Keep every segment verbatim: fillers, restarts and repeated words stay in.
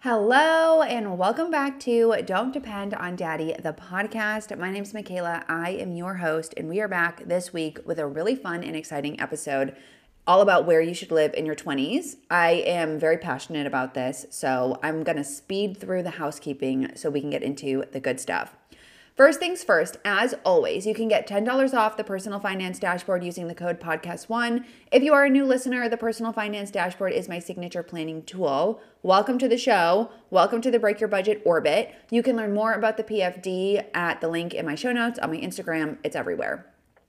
Hello, and welcome back to Don't Depend on Daddy, the podcast. My name is Michaela. I am your host, and we are back this week with a really fun and exciting episode all about where you should live in your twenties. I am very passionate about this, so I'm going to speed through the housekeeping so we can get into the good stuff. First things first, as always, you can get ten dollars off the Personal Finance Dashboard using the code podcast one. If you are a new listener, the Personal Finance Dashboard is my signature planning tool. Welcome to the show. Welcome to the Break Your Budget orbit. You can learn more about the P F D at the link in my show notes, on my Instagram. It's everywhere.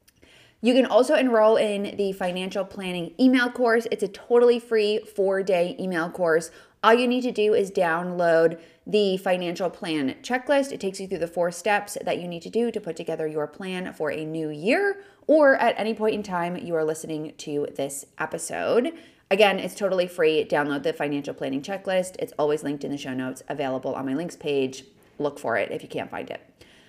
You can also enroll in the financial planning email course. It's a totally free four-day email course. All you need to do is download the financial plan checklist. It takes you through the four steps that you need to do to put together your plan for a new year or at any point in time you are listening to this episode. Again, it's totally free. Download the financial planning checklist. It's always linked in the show notes, available on my links page. Look for it if you can't find it.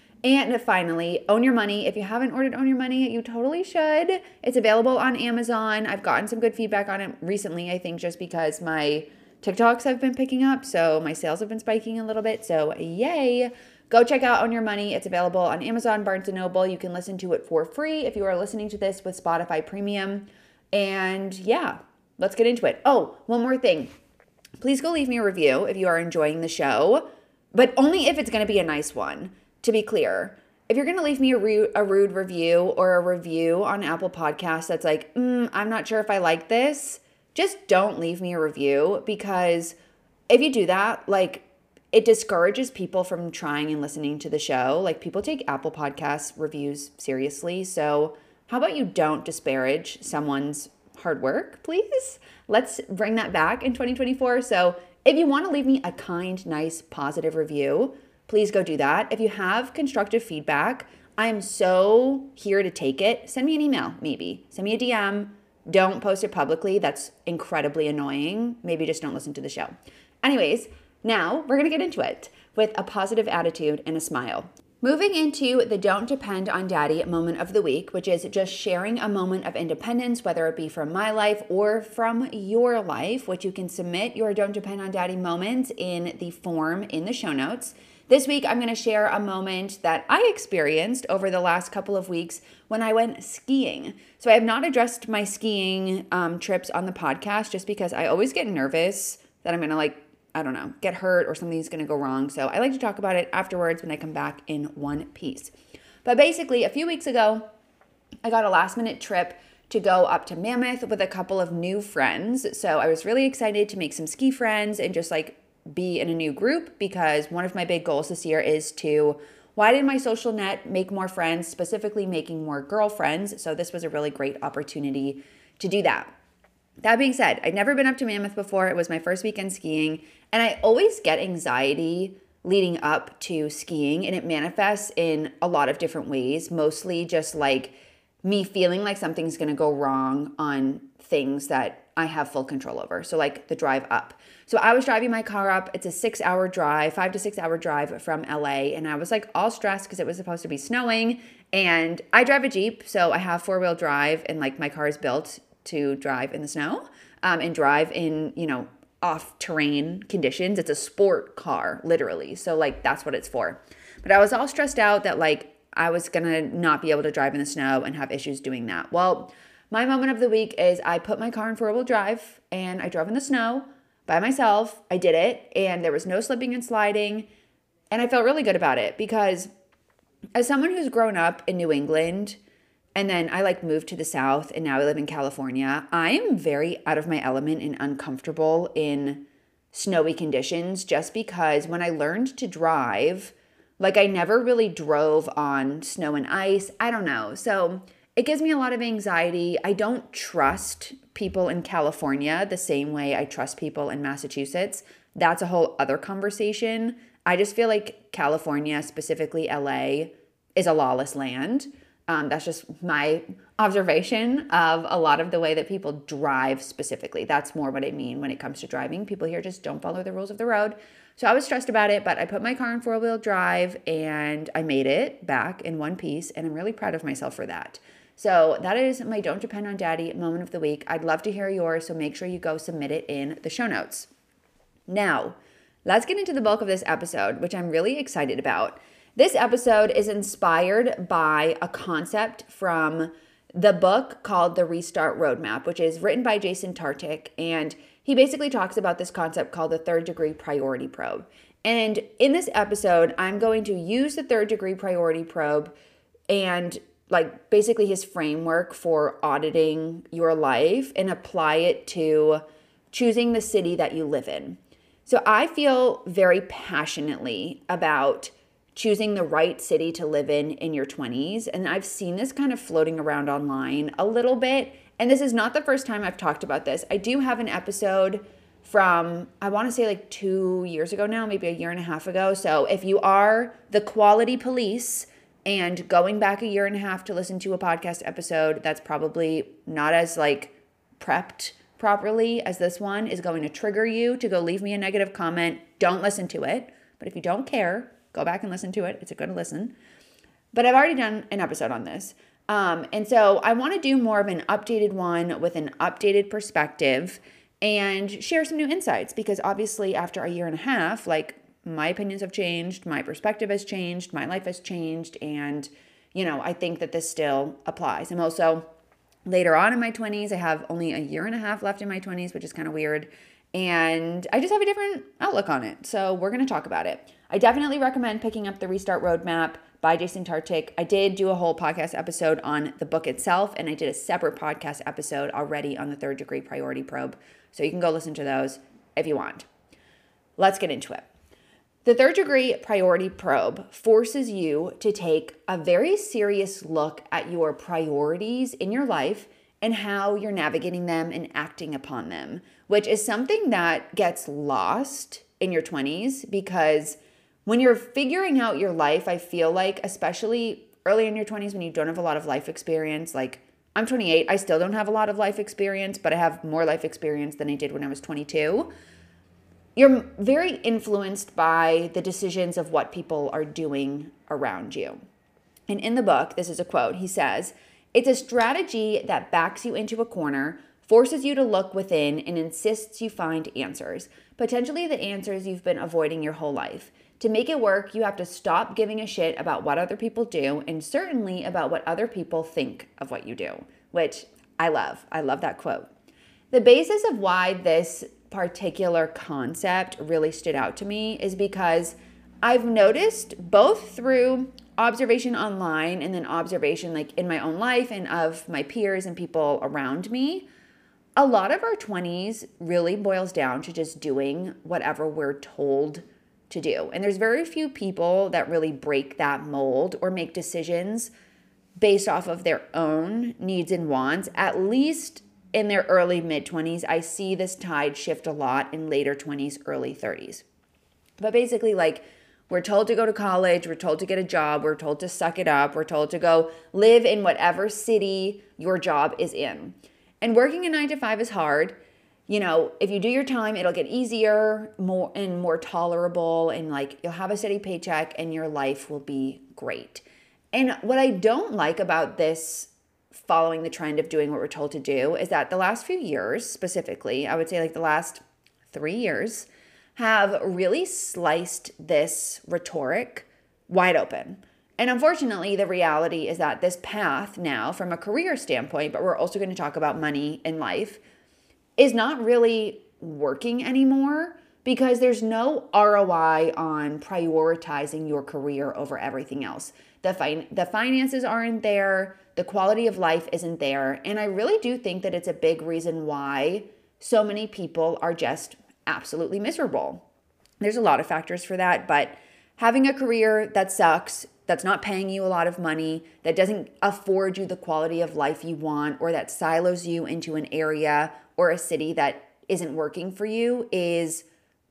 And finally, Own Your Money. If you haven't ordered Own Your Money, you totally should. It's available on Amazon. I've gotten some good feedback on it recently, I think just because my TikToks have been picking up, so my sales have been spiking a little bit, so yay. Go check out Own Your Money. It's available on Amazon, Barnes and Noble. You can listen to it for free if you are listening to this with Spotify Premium. And yeah, let's get into it. Oh, one more thing. Please go leave me a review if you are enjoying the show, but only if it's going to be a nice one, to be clear. If you're going to leave me a rude, a rude review or a review on Apple Podcasts that's like, mm, I'm not sure if I like this, just don't leave me a review, because if you do that, like, it discourages people from trying and listening to the show. Like, people take Apple Podcasts reviews seriously. So how about you don't disparage someone's hard work, please? Let's bring that back in twenty twenty-four. So if you want to leave me a kind, nice, positive review, please go do that. If you have constructive feedback, I am so here to take it. Send me an email, maybe. Send me a D M. Don't post it publicly. That's incredibly annoying. Maybe just don't listen to the show. Anyways, now we're going to get into it with a positive attitude and a smile. Moving into the Don't Depend on Daddy moment of the week, which is just sharing a moment of independence, whether it be from my life or from your life, which you can submit your Don't Depend on Daddy moments in the form in the show notes. This week, I'm going to share a moment that I experienced over the last couple of weeks when I went skiing. So I have not addressed my skiing um, trips on the podcast just because I always get nervous that I'm going to, like, I don't know, get hurt or something's going to go wrong. So I like to talk about it afterwards when I come back in one piece. But basically, a few weeks ago, I got a last minute trip to go up to Mammoth with a couple of new friends. So I was really excited to make some ski friends and just like be in a new group, because one of my big goals this year is to widen my social net, make more friends, specifically making more girlfriends. So this was a really great opportunity to do that. That being said, I'd never been up to Mammoth before. It was my first weekend skiing, and I always get anxiety leading up to skiing, and it manifests in a lot of different ways, mostly just like me feeling like something's going to go wrong on things that I have full control over. So like the drive up. So I was driving my car up. It's a six hour drive, five to six hour drive from L A. And I was like all stressed because it was supposed to be snowing. And I drive a Jeep. So I have four wheel drive, and like my car is built to drive in the snow um, and drive in, you know, off terrain conditions. It's a sport car, literally. So like that's what it's for. But I was all stressed out that like I was going to not be able to drive in the snow and have issues doing that. Well, my moment of the week is I put my car in four-wheel drive and I drove in the snow by myself. I did it, and there was no slipping and sliding, and I felt really good about it, because as someone who's grown up in New England and then I like moved to the South and now I live in California, I am very out of my element and uncomfortable in snowy conditions, just because when I learned to drive, like I never really drove on snow and ice. I don't know. So it gives me a lot of anxiety. I don't trust people in California the same way I trust people in Massachusetts. That's a whole other conversation. I just feel like California, specifically L A, is a lawless land. Um, that's just my observation of a lot of the way that people drive specifically. That's more what I mean when it comes to driving. People here just don't follow the rules of the road. So I was stressed about it, but I put my car in four-wheel drive and I made it back in one piece, and I'm really proud of myself for that. So that is my Don't Depend on Daddy moment of the week. I'd love to hear yours, so make sure you go submit it in the show notes. Now, let's get into the bulk of this episode, which I'm really excited about. This episode is inspired by a concept from the book called The Restart Roadmap, which is written by Jason Tartick. And he basically talks about this concept called the third degree priority probe. And in this episode, I'm going to use the third degree priority probe and like basically his framework for auditing your life and apply it to choosing the city that you live in. So I feel very passionately about choosing the right city to live in in your twenties. And I've seen this kind of floating around online a little bit. And this is not the first time I've talked about this. I do have an episode from, I want to say like two years ago now, maybe a year and a half ago. So if you are the quality police and going back a year and a half to listen to a podcast episode that's probably not as like prepped properly as this one is going to trigger you to go leave me a negative comment, don't listen to it. But if you don't care, go back and listen to it. It's a good listen. But I've already done an episode on this. Um, and so I want to do more of an updated one with an updated perspective and share some new insights, because obviously after a year and a half, like my opinions have changed, my perspective has changed, my life has changed. And, you know, I think that this still applies. I'm also later on in my twenties. I have only a year and a half left in my twenties, which is kind of weird. And I just have a different outlook on it. So we're going to talk about it. I definitely recommend picking up The Restart Roadmap by Jason Tartick. I did do a whole podcast episode on the book itself, and I did a separate podcast episode already on the third degree priority probe. So you can go listen to those if you want. Let's get into it. The third degree priority probe forces you to take a very serious look at your priorities in your life and how you're navigating them and acting upon them, which is something that gets lost in your twenties, because when you're figuring out your life, I feel like, especially early in your twenties when you don't have a lot of life experience, like I'm twenty-eight, I still don't have a lot of life experience, but I have more life experience than I did when I was twenty-two. You're very influenced by the decisions of what people are doing around you. And in the book, this is a quote, he says, "It's a strategy that backs you into a corner, forces you to look within, and insists you find answers, potentially the answers you've been avoiding your whole life. To make it work, you have to stop giving a shit about what other people do, and certainly about what other people think of what you do," which I love. I love that quote. The basis of why this particular concept really stood out to me is because I've noticed, both through observation online and then observation like in my own life and of my peers and people around me, a lot of our twenties really boils down to just doing whatever we're told to do. And there's very few people that really break that mold or make decisions based off of their own needs and wants. At least in their early mid-twenties, I see this tide shift a lot in later twenties, early thirties. But basically, like, we're told to go to college, we're told to get a job, we're told to suck it up, we're told to go live in whatever city your job is in. And working a nine to five is hard. You know, if you do your time, it'll get easier, more and more tolerable, and like you'll have a steady paycheck and your life will be great. And what I don't like about this following the trend of doing what we're told to do is that the last few years, specifically, I would say like the last three years, have really sliced this rhetoric wide open. And unfortunately, the reality is that this path now, from a career standpoint, but we're also going to talk about money in life, is not really working anymore, because there's no R O I on prioritizing your career over everything else. The fin- the finances aren't there, the quality of life isn't there, and I really do think that it's a big reason why so many people are just absolutely miserable. There's a lot of factors for that, but having a career that sucks, that's not paying you a lot of money, that doesn't afford you the quality of life you want, or that silos you into an area or a city that isn't working for you, is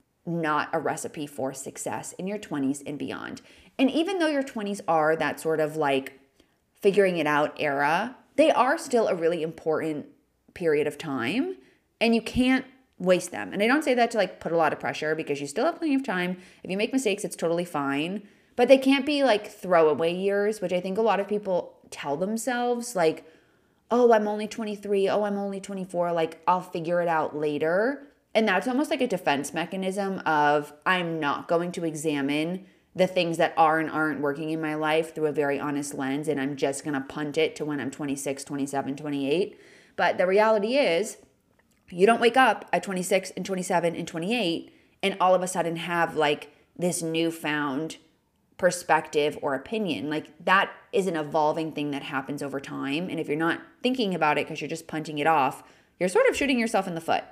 not a recipe for success in your twenties and beyond. And even though your twenties are that sort of like figuring it out era, they are still a really important period of time, and you can't waste them. And I don't say that to like put a lot of pressure, because you still have plenty of time. If you make mistakes, it's totally fine, but they can't be like throwaway years, which I think a lot of people tell themselves, like, oh, I'm only twenty-three. Oh, I'm only twenty-four. Like, I'll figure it out later. And that's almost like a defense mechanism of I'm not going to examine the things that are and aren't working in my life through a very honest lens, and I'm just going to punt it to when I'm twenty-six, twenty-seven, twenty-eight. But the reality is, you don't wake up at twenty-six and twenty-seven and twenty-eight and all of a sudden have like this newfound perspective or opinion. Like that is an evolving thing that happens over time. And if you're not thinking about it because you're just punting it off, you're sort of shooting yourself in the foot.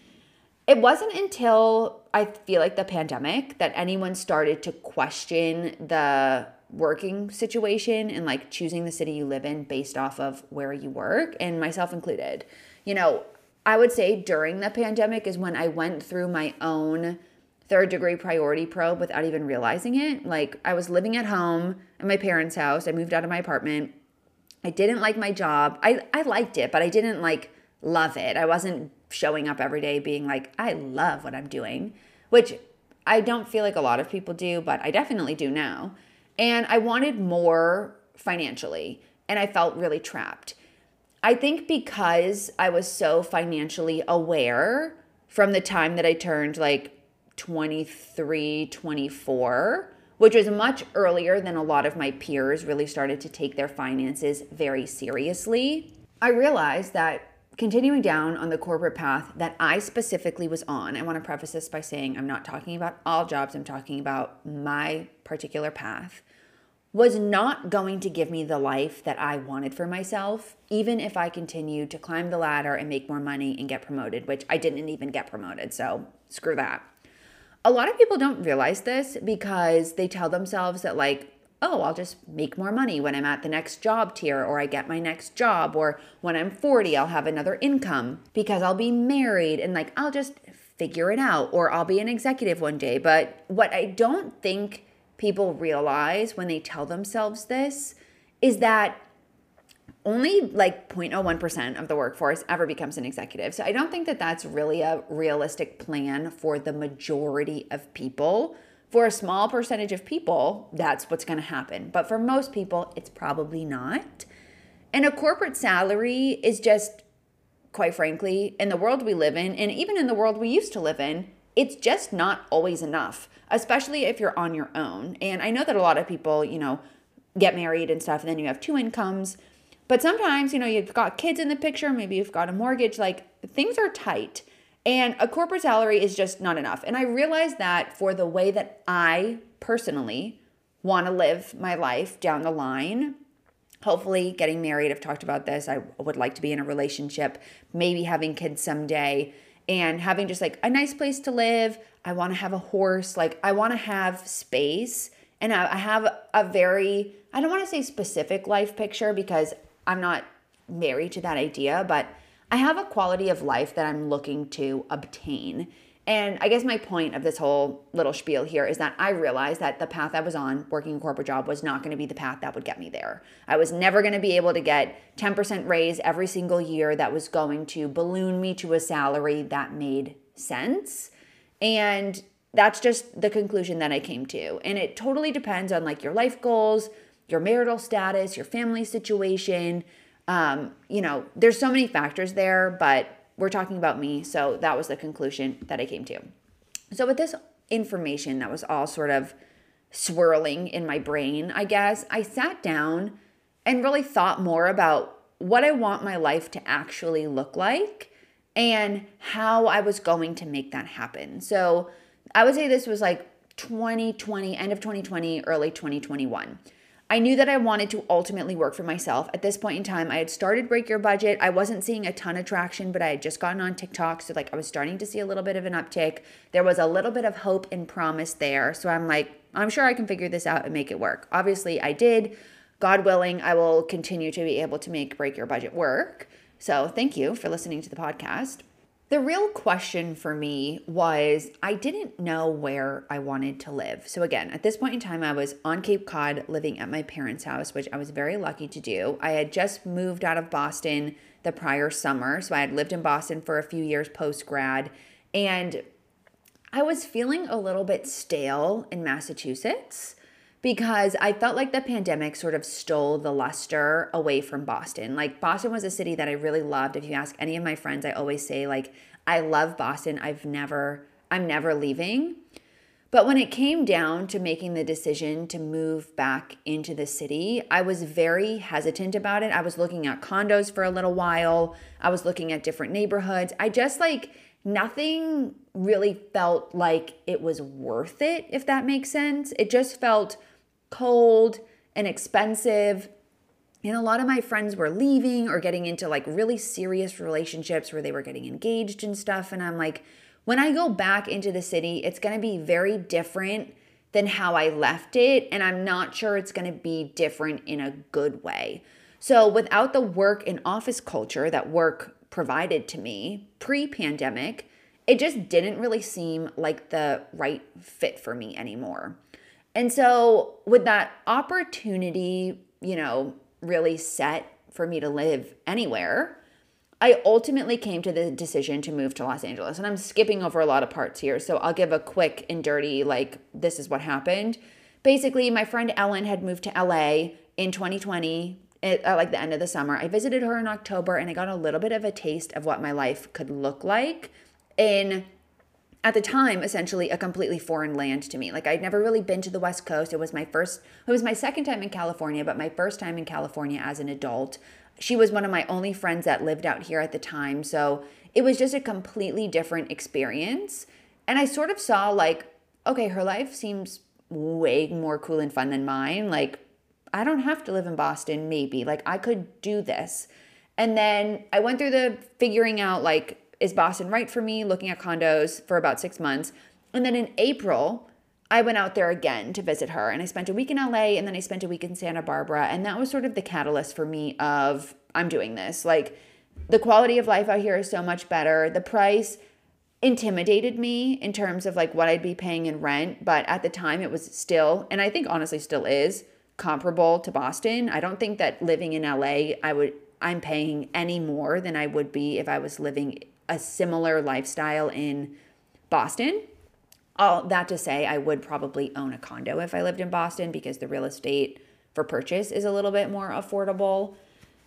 It wasn't until I feel like the pandemic that anyone started to question the working situation and like choosing the city you live in based off of where you work, and myself included. You know, I would say during the pandemic is when I went through my own third degree priority probe without even realizing it. Like I was living at home at my parents' house. I moved out of my apartment. I didn't like my job. I, I liked it, but I didn't like love it. I wasn't showing up every day being like, I love what I'm doing, which I don't feel like a lot of people do, but I definitely do now. And I wanted more financially, and I felt really trapped. I think because I was so financially aware from the time that I turned like twenty-three, twenty-four, which was much earlier than a lot of my peers really started to take their finances very seriously, I realized that continuing down on the corporate path that I specifically was on, I want to preface this by saying I'm not talking about all jobs, I'm talking about my particular path, was not going to give me the life that I wanted for myself, even if I continued to climb the ladder and make more money and get promoted, which I didn't even get promoted, so screw that. A lot of people don't realize this because they tell themselves that like, oh, I'll just make more money when I'm at the next job tier, or I get my next job, or when I'm forty, I'll have another income because I'll be married and like, I'll just figure it out, or I'll be an executive one day. But what I don't think people realize when they tell themselves this is that only like zero point zero one percent of the workforce ever becomes an executive. So I don't think that that's really a realistic plan for the majority of people. For a small percentage of people, that's what's going to happen. But for most people, it's probably not. And a corporate salary is just, quite frankly, in the world we live in, and even in the world we used to live in, it's just not always enough, especially if you're on your own. And I know that a lot of people, you know, get married and stuff, and then you have two incomes. But sometimes, you know, you've got kids in the picture, maybe you've got a mortgage, like things are tight. And a corporate salary is just not enough. And I realized that for the way that I personally want to live my life down the line, hopefully getting married, I've talked about this, I would like to be in a relationship, maybe having kids someday, and having just like a nice place to live. I want to have a horse, like I want to have space. And I have a very, I don't want to say specific life picture because I'm not married to that idea, but I have a quality of life that I'm looking to obtain. And I guess my point of this whole little spiel here is that I realized that the path I was on, working a corporate job, was not going to be the path that would get me there. I was never going to be able to get ten percent raise every single year that was going to balloon me to a salary that made sense. And that's just the conclusion that I came to. And it totally depends on like your life goals, your marital status, your family situation. Um, you know, there's so many factors there, but we're talking about me. So that was the conclusion that I came to. So with this information that was all sort of swirling in my brain, I guess, I sat down and really thought more about what I want my life to actually look like and how I was going to make that happen. So I would say this was like twenty twenty, end of twenty twenty, early twenty twenty-one. I knew that I wanted to ultimately work for myself. At this point in time, I had started Break Your Budget. I wasn't seeing a ton of traction, but I had just gotten on TikTok. So like I was starting to see a little bit of an uptick. There was a little bit of hope and promise there. So I'm like, I'm sure I can figure this out and make it work. Obviously I did. God willing, I will continue to be able to make Break Your Budget work. So thank you for listening to the podcast. The real question for me was I didn't know where I wanted to live. So again, at this point in time, I was on Cape Cod living at my parents' house, which I was very lucky to do. I had just moved out of Boston the prior summer. So I had lived in Boston for a few years post-grad, and I was feeling a little bit stale in Massachusetts because I felt like the pandemic sort of stole the luster away from Boston. Like Boston was a city that I really loved. If you ask any of my friends, I always say like, I love Boston. I've never, I'm never leaving. But when it came down to making the decision to move back into the city, I was very hesitant about it. I was looking at condos for a little while. I was looking at different neighborhoods. I just like, nothing really felt like it was worth it, if that makes sense. It just felt cold and expensive. And a lot of my friends were leaving or getting into like really serious relationships where they were getting engaged and stuff. And I'm like, when I go back into the city, it's going to be very different than how I left it. And I'm not sure it's going to be different in a good way. So without the work and office culture that work provided to me pre-pandemic, it just didn't really seem like the right fit for me anymore. And so with that opportunity, you know, really set for me to live anywhere, I ultimately came to the decision to move to Los Angeles. And I'm skipping over a lot of parts here, so I'll give a quick and dirty, like, this is what happened. Basically, my friend Ellen had moved to L A in twenty twenty, at like the end of the summer. I visited her in October, and I got a little bit of a taste of what my life could look like in, at the time, essentially a completely foreign land to me. Like, I'd never really been to the West Coast. It was my first, it was my second time in California, but my first time in California as an adult. She was one of my only friends that lived out here at the time. So it was just a completely different experience. And I sort of saw like, okay, her life seems way more cool and fun than mine. Like, I don't have to live in Boston, maybe. Like, I could do this. And then I went through the figuring out, like, is Boston right for me? Looking at condos for about six months. And then in April, I went out there again to visit her. And I spent a week in L A, and then I spent a week in Santa Barbara. And that was sort of the catalyst for me of, I'm doing this. Like, the quality of life out here is so much better. The price intimidated me in terms of like what I'd be paying in rent. But at the time, it was still, and I think honestly still is, comparable to Boston. I don't think that living in L A, I would, I'm paying any more than I would be if I was living a similar lifestyle in Boston. All that to say, I would probably own a condo if I lived in Boston because the real estate for purchase is a little bit more affordable.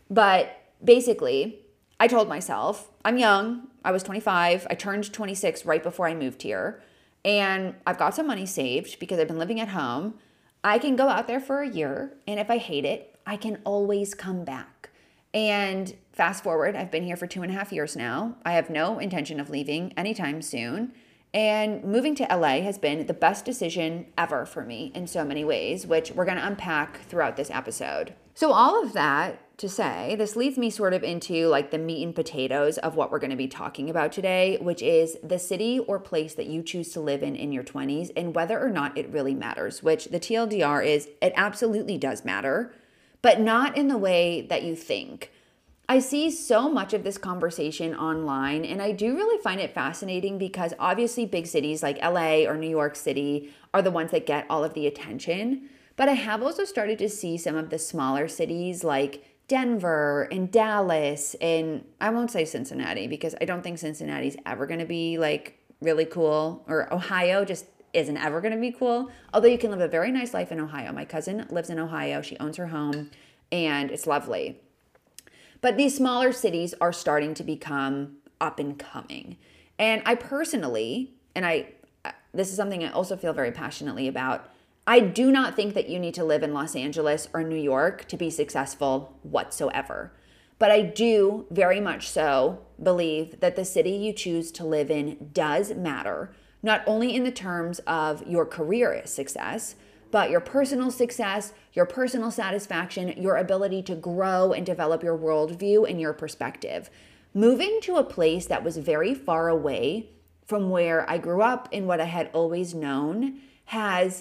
But basically, I told myself, I'm young. I was twenty-five. I turned twenty-six right before I moved here. And I've got some money saved because I've been living at home. I can go out there for a year, and if I hate it, I can always come back. And fast forward, I've been here for two and a half years now. I have no intention of leaving anytime soon. And moving to L A has been the best decision ever for me in so many ways, which we're going to unpack throughout this episode. So all of that to say, this leads me sort of into like the meat and potatoes of what we're going to be talking about today, which is the city or place that you choose to live in in your twenties and whether or not it really matters, which the T L D R is it absolutely does matter, but not in the way that you think. I see so much of this conversation online, and I do really find it fascinating because obviously big cities like L A or New York City are the ones that get all of the attention. But I have also started to see some of the smaller cities like Denver and Dallas, and I won't say Cincinnati because I don't think Cincinnati's ever going to be like really cool, or Ohio just isn't ever going to be cool. Although you can live a very nice life in Ohio. My cousin lives in Ohio. She owns her home and it's lovely. But these smaller cities are starting to become up and coming. And I personally, and I, this is something I also feel very passionately about, I do not think that you need to live in Los Angeles or New York to be successful whatsoever. But I do very much so believe that the city you choose to live in does matter, not only in the terms of your career success, but your personal success, your personal satisfaction, your ability to grow and develop your worldview and your perspective. Moving to a place that was very far away from where I grew up and what I had always known has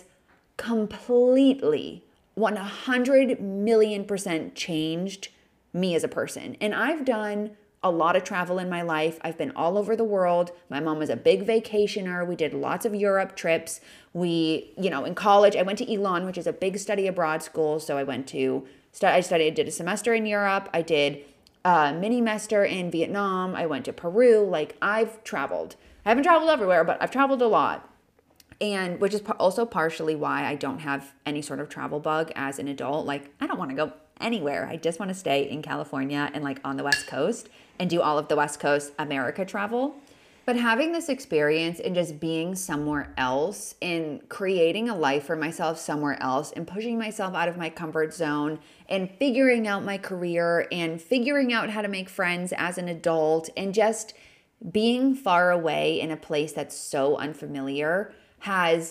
completely one hundred million percent changed me as a person. And I've done a lot of travel in my life. I've been all over the world. My mom was a big vacationer. We did lots of Europe trips. We, you know, in college, I went to Elon, which is a big study abroad school. So I went to, I studied, did a semester in Europe. I did a mini semester in Vietnam. I went to Peru. Like, I've traveled. I haven't traveled everywhere, but I've traveled a lot. And which is also partially why I don't have any sort of travel bug as an adult. Like, I don't want to go anywhere. I just want to stay in California and like on the West Coast and do all of the West Coast America travel. But having this experience and just being somewhere else and creating a life for myself somewhere else and pushing myself out of my comfort zone and figuring out my career and figuring out how to make friends as an adult and just being far away in a place that's so unfamiliar has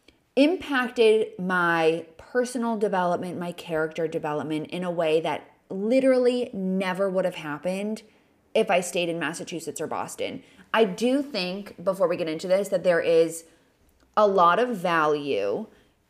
impacted my personal development, my character development in a way that literally never would have happened if I stayed in Massachusetts or Boston. I do think, before we get into this, that there is a lot of value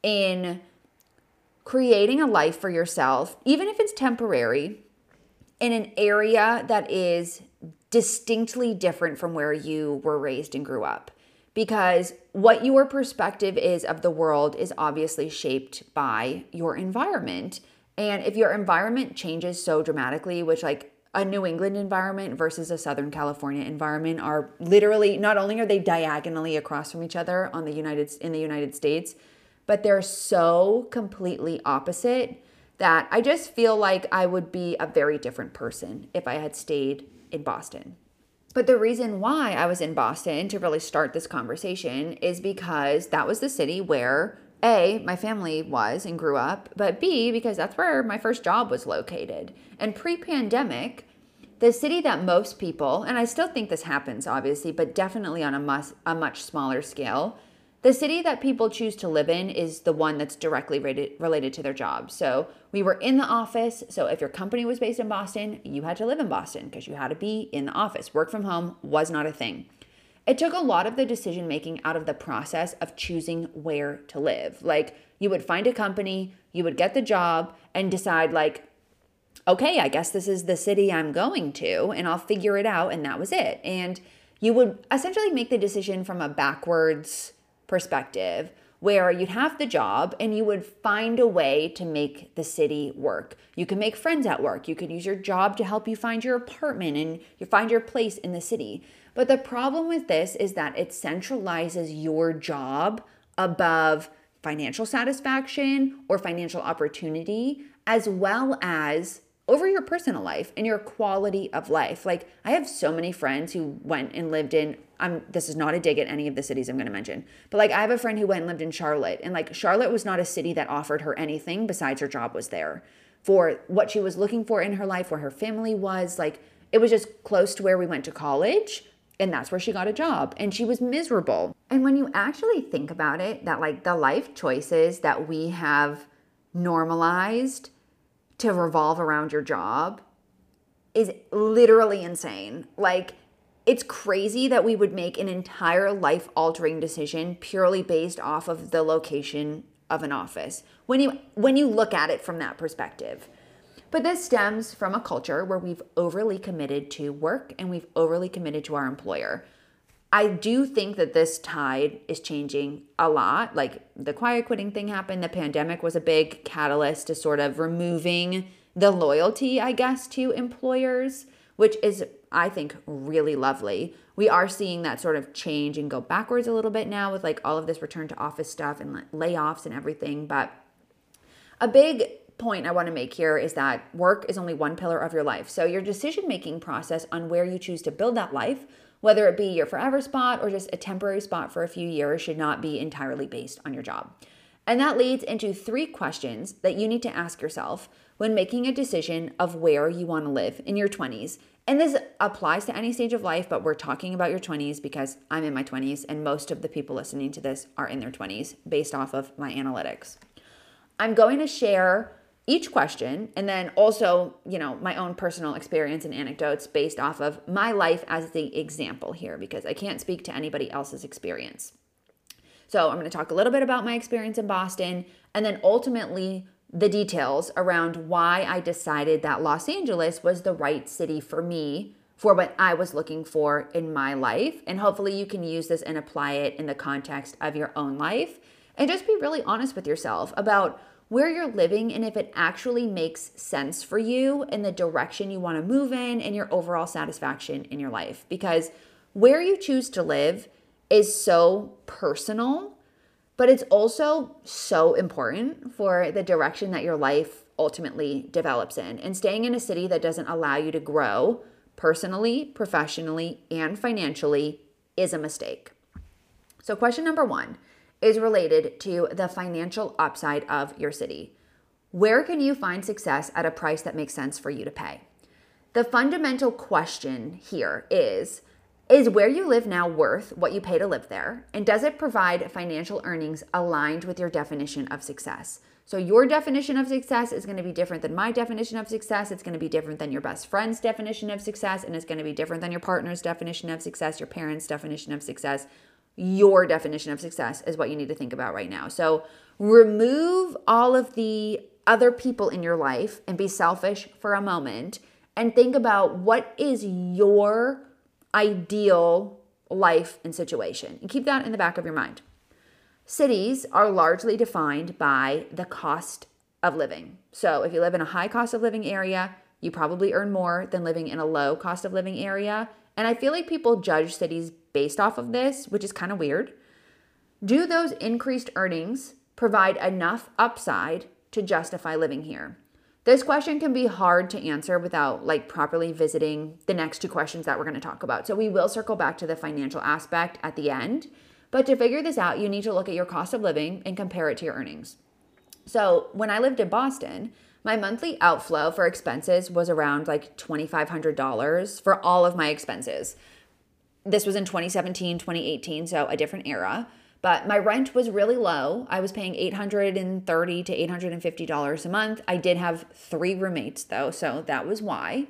in creating a life for yourself, even if it's temporary, in an area that is distinctly different from where you were raised and grew up. Because what your perspective is of the world is obviously shaped by your environment. And if your environment changes so dramatically, which like a New England environment versus a Southern California environment are literally, not only are they diagonally across from each other on the United in the United States, but they're so completely opposite that I just feel like I would be a very different person if I had stayed in Boston. But the reason why I was in Boston to really start this conversation is because that was the city where A, my family was and grew up, but B, because that's where my first job was located. And pre-pandemic, the city that most people, and I still think this happens obviously, but definitely on a, mus- a much smaller scale, the city that people choose to live in is the one that's directly rated, related to their job. So we were in the office. So if your company was based in Boston, you had to live in Boston because you had to be in the office. Work from home was not a thing. It took a lot of the decision making out of the process of choosing where to live. Like you would find a company, you would get the job and decide like, okay, I guess this is the city I'm going to and I'll figure it out. And that was it. And you would essentially make the decision from a backwards perspective where you'd have the job and you would find a way to make the city work. You can make friends at work. You could use your job to help you find your apartment and you find your place in the city. But the problem with this is that it centralizes your job above financial satisfaction or financial opportunity, as well as over your personal life and your quality of life. Like I have so many friends who went and lived in, I'm, this is not a dig at any of the cities I'm going to mention, but like I have a friend who went and lived in Charlotte, and like Charlotte was not a city that offered her anything besides her job was there for what she was looking for in her life, where her family was. Like it was just close to where we went to college. And that's where she got a job and she was miserable. And when you actually think about it, that like the life choices that we have normalized to revolve around your job is literally insane. Like it's crazy that we would make an entire life altering decision purely based off of the location of an office when you when you look at it from that perspective. But this stems from a culture where we've overly committed to work and we've overly committed to our employer. I do think that this tide is changing a lot. Like the quiet quitting thing happened. The pandemic was a big catalyst to sort of removing the loyalty, I guess, to employers, which is, I think, really lovely. We are seeing that sort of change and go backwards a little bit now with like all of this return to office stuff and layoffs and everything. But a big point I want to make here is that work is only one pillar of your life. So your decision-making process on where you choose to build that life, whether it be your forever spot or just a temporary spot for a few years, should not be entirely based on your job. And that leads into three questions that you need to ask yourself when making a decision of where you want to live in your twenties. And this applies to any stage of life, but we're talking about your twenties because I'm in my twenties and most of the people listening to this are in their twenties based off of my analytics. I'm going to share each question and then also, you know, my own personal experience and anecdotes based off of my life as the example here because I can't speak to anybody else's experience. So I'm going to talk a little bit about my experience in Boston and then ultimately the details around why I decided that Los Angeles was the right city for me for what I was looking for in my life. And hopefully you can use this and apply it in the context of your own life and just be really honest with yourself about where you're living and if it actually makes sense for you in the direction you want to move in and your overall satisfaction in your life. Because where you choose to live is so personal, but it's also so important for the direction that your life ultimately develops in. And staying in a city that doesn't allow you to grow personally, professionally, and financially is a mistake. So question number one is related to the financial upside of your city. Where can you find success at a price that makes sense for you to pay? The fundamental question here is, is where you live now worth what you pay to live there? And does it provide financial earnings aligned with your definition of success? So your definition of success is going to be different than my definition of success. It's going to be different than your best friend's definition of success. And it's going to be different than your partner's definition of success, your parents' definition of success. Your definition of success is what you need to think about right now. So remove all of the other people in your life and be selfish for a moment and think about what is your ideal life and situation. And keep that in the back of your mind. Cities are largely defined by the cost of living. So if you live in a high cost of living area, you probably earn more than living in a low cost of living area. And I feel like people judge cities based off of this, which is kind of weird. Do those increased earnings provide enough upside to justify living here? This question can be hard to answer without like properly visiting the next two questions that we're going to talk about. So we will circle back to the financial aspect at the end. But to figure this out, you need to look at your cost of living and compare it to your earnings. So when I lived in Boston, my monthly outflow for expenses was around like twenty-five hundred dollars for all of my expenses. This was in twenty seventeen, twenty eighteen, so a different era. But my rent was really low. I was paying eight hundred thirty dollars to eight hundred fifty dollars a month. I did have three roommates though, so that was why.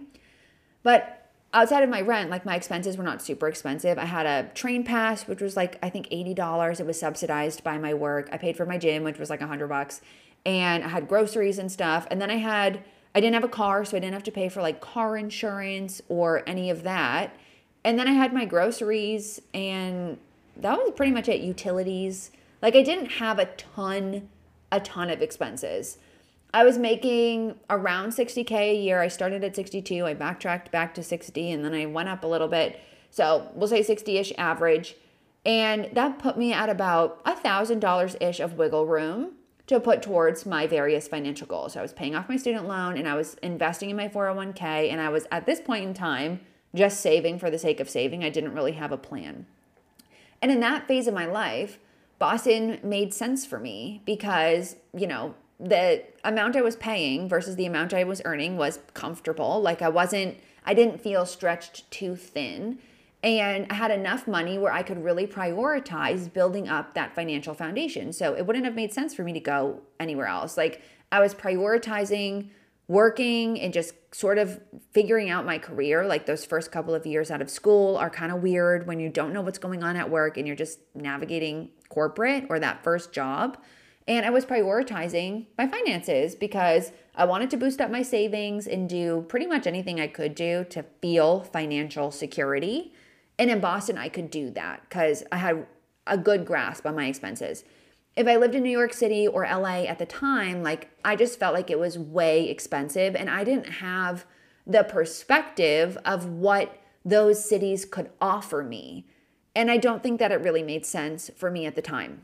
But outside of my rent, like my expenses were not super expensive. I had a train pass, which was like, I think eighty dollars. It was subsidized by my work. I paid for my gym, which was like a hundred bucks. And I had groceries and stuff. And then I had, I didn't have a car, so I didn't have to pay for like car insurance or any of that. And then I had my groceries, and that was pretty much it. Utilities. Like I didn't have a ton, a ton of expenses. I was making around sixty K a year. I started at sixty-two. I backtracked back to sixty, and then I went up a little bit. So we'll say sixty-ish average. And that put me at about one thousand dollars-ish of wiggle room to put towards my various financial goals. So I was paying off my student loan, and I was investing in my four oh one K. And I was at this point in time just saving for the sake of saving. I didn't really have a plan. And in that phase of my life, Boston made sense for me because, you know, the amount I was paying versus the amount I was earning was comfortable. Like I wasn't, I didn't feel stretched too thin. And I had enough money where I could really prioritize building up that financial foundation. So it wouldn't have made sense for me to go anywhere else. Like I was prioritizing working and just sort of figuring out my career. Like those first couple of years out of school are kind of weird when you don't know what's going on at work and you're just navigating corporate or that first job. And I was prioritizing my finances because I wanted to boost up my savings and do pretty much anything I could do to feel financial security. And in Boston, I could do that because I had a good grasp on my expenses. If I lived in New York City or L A at the time, like I just felt like it was way expensive and I didn't have the perspective of what those cities could offer me. And I don't think that it really made sense for me at the time.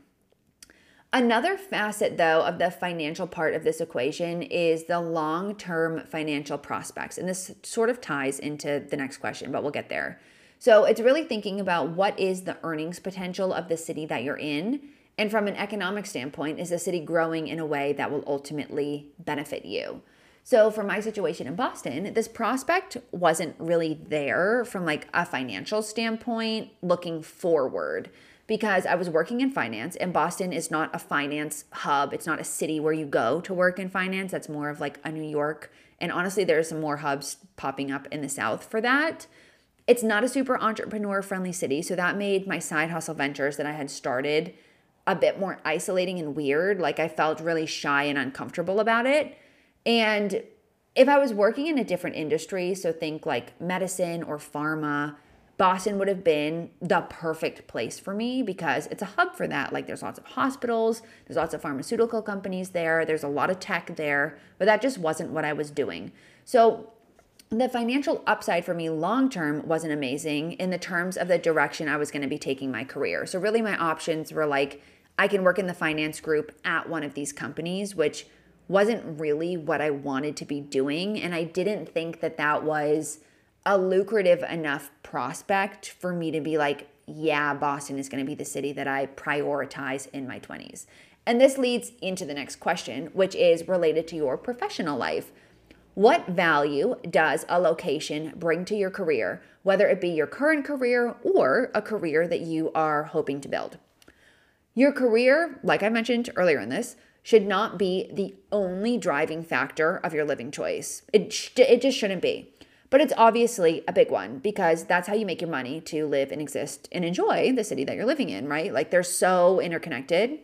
Another facet, though, of the financial part of this equation is the long-term financial prospects. And this sort of ties into the next question, but we'll get there. So it's really thinking about what is the earnings potential of the city that you're in. And from an economic standpoint, is the city growing in a way that will ultimately benefit you? So for my situation in Boston, this prospect wasn't really there from like a financial standpoint looking forward, because I was working in finance, and Boston is not a finance hub. It's not a city where you go to work in finance. That's more of like a New York. And honestly, there's some more hubs popping up in the South for that. It's not a super entrepreneur-friendly city, so that made my side hustle ventures that I had started a bit more isolating and weird. Like I felt really shy and uncomfortable about it. And if I was working in a different industry, so think like medicine or pharma, Boston would have been the perfect place for me because it's a hub for that. Like there's lots of hospitals, there's lots of pharmaceutical companies there, there's a lot of tech there, but that just wasn't what I was doing. So the financial upside for me long-term wasn't amazing in the terms of the direction I was going to be taking my career. So really my options were like, I can work in the finance group at one of these companies, which wasn't really what I wanted to be doing. And I didn't think that that was a lucrative enough prospect for me to be like, yeah, Boston is going to be the city that I prioritize in my twenties. And this leads into the next question, which is related to your professional life. What value does a location bring to your career, whether it be your current career or a career that you are hoping to build? Your career, like I mentioned earlier in this, should not be the only driving factor of your living choice. It, sh- it just shouldn't be. But it's obviously a big one because that's how you make your money to live and exist and enjoy the city that you're living in, right? Like they're so interconnected.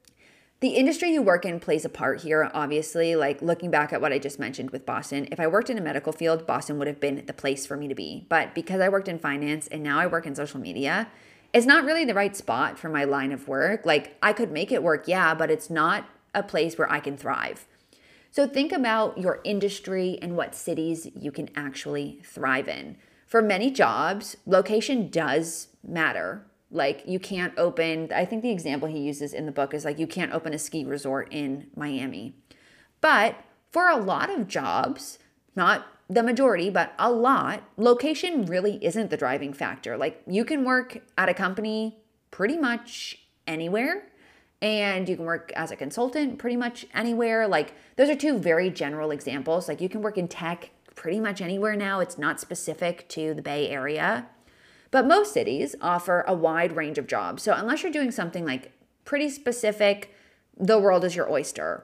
The industry you work in plays a part here, obviously. Like looking back at what I just mentioned with Boston, if I worked in a medical field, Boston would have been the place for me to be. But because I worked in finance and now I work in social media, it's not really the right spot for my line of work. Like I could make it work, yeah, but it's not a place where I can thrive. So think about your industry and what cities you can actually thrive in. For many jobs, location does matter. Like you can't open, I think the example he uses in the book is like you can't open a ski resort in Miami. But for a lot of jobs, not the majority, but a lot, location really isn't the driving factor. Like you can work at a company pretty much anywhere. And you can work as a consultant pretty much anywhere. Like those are two very general examples. Like you can work in tech pretty much anywhere now. It's not specific to the Bay Area. But most cities offer a wide range of jobs. So unless you're doing something like pretty specific, the world is your oyster.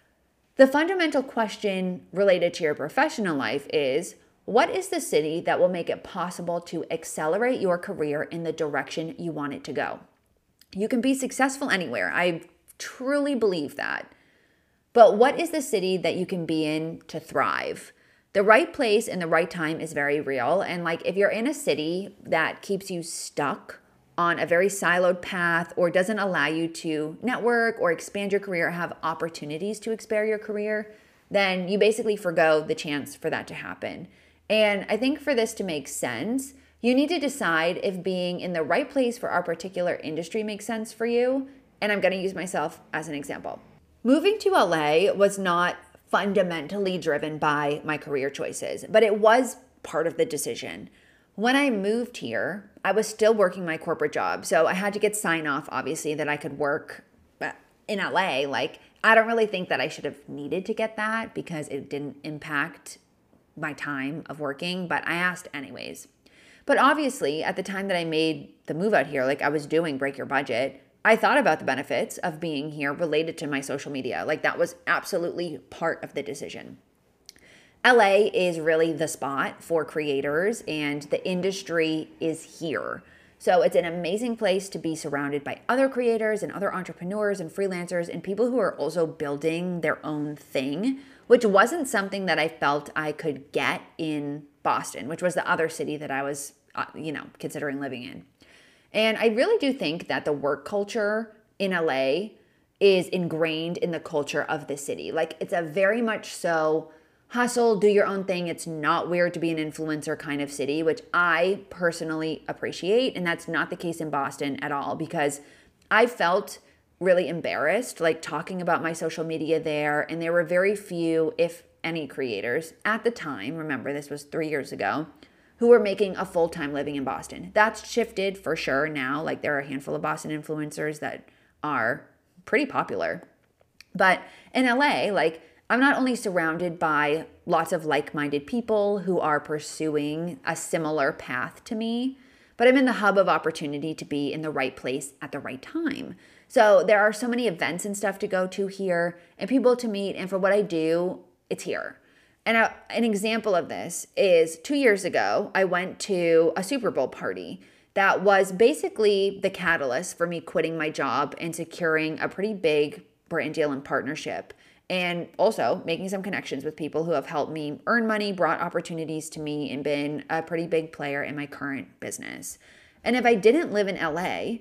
The fundamental question related to your professional life is, what is the city that will make it possible to accelerate your career in the direction you want it to go? You can be successful anywhere. I truly believe that. But what is the city that you can be in to thrive? The right place and the right time is very real. And like if you're in a city that keeps you stuck on a very siloed path or doesn't allow you to network or expand your career, or have opportunities to expand your career, then you basically forgo the chance for that to happen. And I think for this to make sense, you need to decide if being in the right place for our particular industry makes sense for you. And I'm going to use myself as an example. Moving to L A was not fundamentally driven by my career choices, but it was part of the decision. When I moved here, I was still working my corporate job. So I had to get sign off, obviously, that I could work in L A. Like, I don't really think that I should have needed to get that because it didn't impact my time of working, but I asked anyways. But obviously, at the time that I made the move out here, like I was doing Break Your Budget, I thought about the benefits of being here related to my social media. Like that was absolutely part of the decision. L A is really the spot for creators and the industry is here. So it's an amazing place to be surrounded by other creators and other entrepreneurs and freelancers and people who are also building their own thing, which wasn't something that I felt I could get in Boston, which was the other city that I was, uh, you know, considering living in. And I really do think that the work culture in L A is ingrained in the culture of the city. Like it's a very much so hustle, do your own thing. It's not weird to be an influencer kind of city, which I personally appreciate. And that's not the case in Boston at all because I felt really embarrassed like talking about my social media there. And there were very few, if any, creators at the time, remember this was three years ago, who were making a full-time living in Boston. That's shifted for sure now. Like there are a handful of Boston influencers that are pretty popular. But in L A, like I'm not only surrounded by lots of like-minded people who are pursuing a similar path to me, but I'm in the hub of opportunity to be in the right place at the right time. So there are so many events and stuff to go to here and people to meet. And for what I do, it's here. And a, an example of this is two years ago, I went to a Super Bowl party that was basically the catalyst for me quitting my job and securing a pretty big brand deal and partnership. And also making some connections with people who have helped me earn money, brought opportunities to me, and been a pretty big player in my current business. And if I didn't live in L A,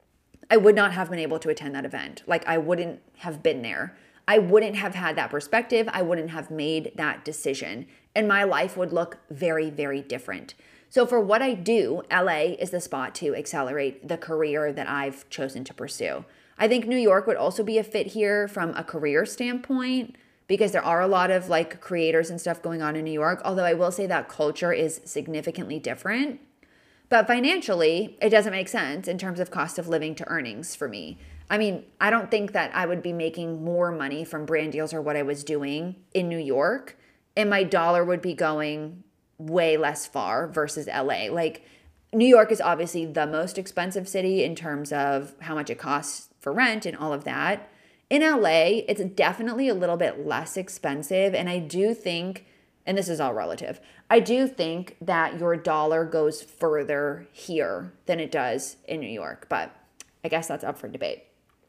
I would not have been able to attend that event. Like I wouldn't have been there. I wouldn't have had that perspective. I wouldn't have made that decision. And my life would look very, very different. So for what I do, L A is the spot to accelerate the career that I've chosen to pursue. I think New York would also be a fit here from a career standpoint because there are a lot of like creators and stuff going on in New York. Although I will say that culture is significantly different. But financially, it doesn't make sense in terms of cost of living to earnings for me. I mean, I don't think that I would be making more money from brand deals or what I was doing in New York, and my dollar would be going way less far versus L A. Like, New York is obviously the most expensive city in terms of how much it costs for rent and all of that. In L A, it's definitely a little bit less expensive, and I do think, and this is all relative, I do think that your dollar goes further here than it does in New York, but I guess that's up for debate.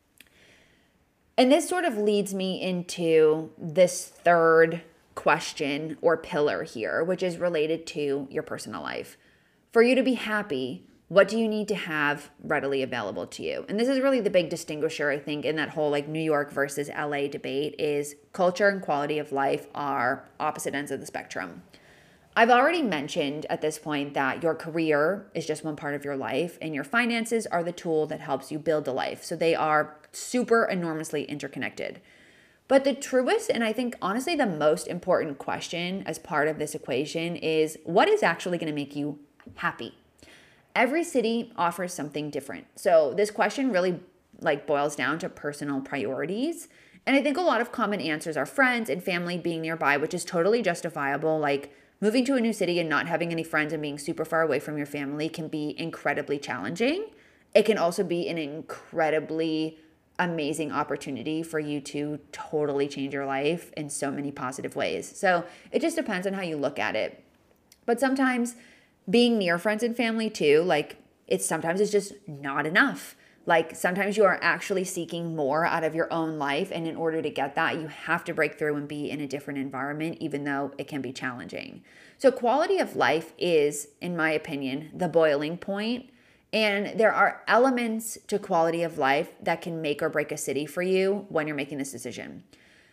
And this sort of leads me into this third question or pillar here, which is related to your personal life. For you to be happy, what do you need to have readily available to you? And this is really the big distinguisher, I think, in that whole like New York versus L A debate is culture and quality of life are opposite ends of the spectrum. I've already mentioned at this point that your career is just one part of your life and your finances are the tool that helps you build a life. So they are super enormously interconnected. But the truest and I think honestly the most important question as part of this equation is what is actually going to make you happy? Every city offers something different. So this question really like boils down to personal priorities. And I think a lot of common answers are friends and family being nearby, which is totally justifiable. Like moving to a new city and not having any friends and being super far away from your family can be incredibly challenging. It can also be an incredibly amazing opportunity for you to totally change your life in so many positive ways. So it just depends on how you look at it. But sometimes being near friends and family too, like it's sometimes it's just not enough. Like sometimes you are actually seeking more out of your own life. And in order to get that, you have to break through and be in a different environment, even though it can be challenging. So quality of life is, in my opinion, the boiling point. And there are elements to quality of life that can make or break a city for you when you're making this decision.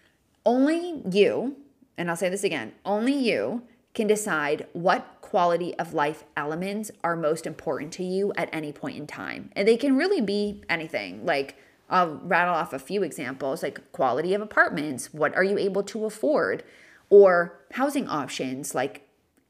Only you, and I'll say this again, only you can decide what quality of life elements are most important to you at any point in time. And they can really be anything. Like I'll rattle off a few examples, like quality of apartments. What are you able to afford? Or housing options, like